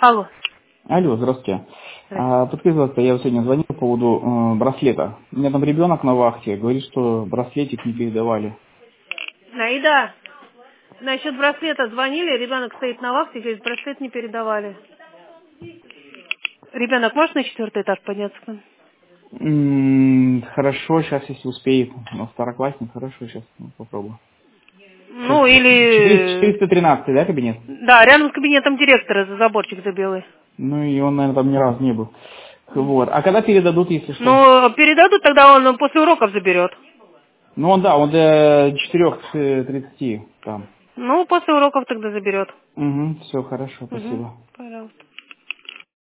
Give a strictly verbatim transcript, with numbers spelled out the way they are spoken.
Алло. Алло, здравствуйте. Здравствуйте. А, подскажите, пожалуйста, я вот сегодня звонил по поводу э, браслета. У меня там ребенок на вахте, говорит, что браслетик не передавали. Наида, насчет браслета звонили, ребенок стоит на вахте, говорит, браслет не передавали. Ребенок, может на четвертый этаж подняться к нам? М, хорошо, сейчас если успеет. Ну, второклассник, хорошо, сейчас попробую. Ну, или... четыреста тринадцать, да, кабинет? Да, рядом с кабинетом директора, за заборчик за белый. Ну и он, наверное, там ни разу не был. Вот. А когда передадут, если что? Ну, передадут, тогда он после уроков заберет. Ну он, да, он до четырёх тридцати там. Ну, после уроков тогда заберет. Угу, все, хорошо, Угу, спасибо. пожалуйста.